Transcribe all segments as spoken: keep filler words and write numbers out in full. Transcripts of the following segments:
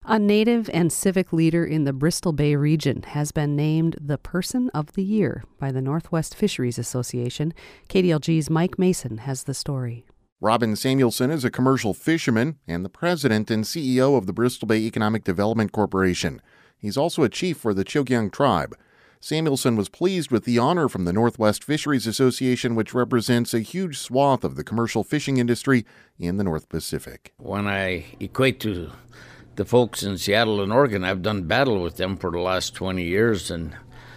A native and civic leader in the Bristol Bay region has been named the Person of the Year by the Northwest Fisheries Association. K D L G's Mike Mason has the story. Robin Samuelson is a commercial fisherman and the president and C E O of the Bristol Bay Economic Development Corporation. He's also a chief for the Chilkyung tribe. Samuelson was pleased with the honor from the Northwest Fisheries Association, which represents a huge swath of the commercial fishing industry in the North Pacific. When I equate to the folks in Seattle and Oregon, I've done battle with them for the last twenty years, and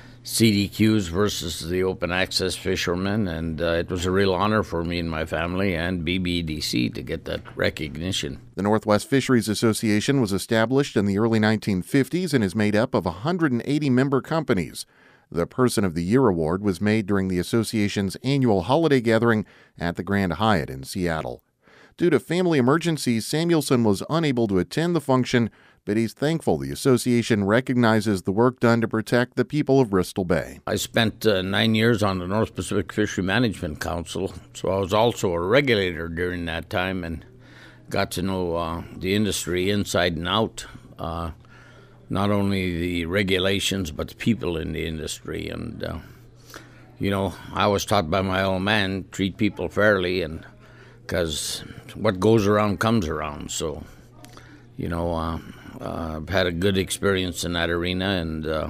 C D Qs versus the open access fishermen, and uh, it was a real honor for me and my family and B B E D C to get that recognition. The Northwest Fisheries Association was established in the early nineteen fifties and is made up of one hundred eighty member companies. The Person of the Year award was made during the association's annual holiday gathering at the Grand Hyatt in Seattle. Due to family emergencies, Samuelson was unable to attend the function, but he's thankful the association recognizes the work done to protect the people of Bristol Bay. I spent uh, nine years on the North Pacific Fishery Management Council, so I was also a regulator during that time and got to know uh, the industry inside and out, uh, not only the regulations but the people in the industry. And, uh, you know, I was taught by my old man, treat people fairly, and because what goes around comes around. So, you know, uh, uh, I've had a good experience in that arena, and uh,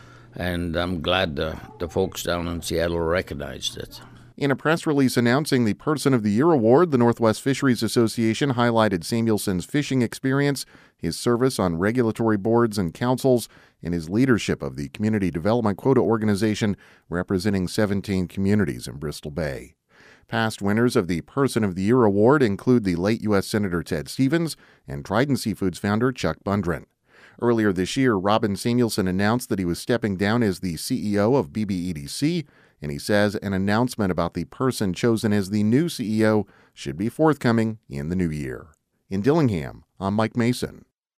and I'm glad the, the folks down in Seattle recognized it. In a press release announcing the Person of the Year award, the Northwest Fisheries Association highlighted Samuelson's fishing experience, his service on regulatory boards and councils, and his leadership of the Community Development Quota Organization representing seventeen communities in Bristol Bay. Past winners of the Person of the Year award include the late U S Senator Ted Stevens and Trident Seafoods founder Chuck Bundren. Earlier this year, Robin Samuelson announced that he was stepping down as the C E O of B B E D C, and he says an announcement about the person chosen as the new C E O should be forthcoming in the new year. In Dillingham, I'm Mike Mason.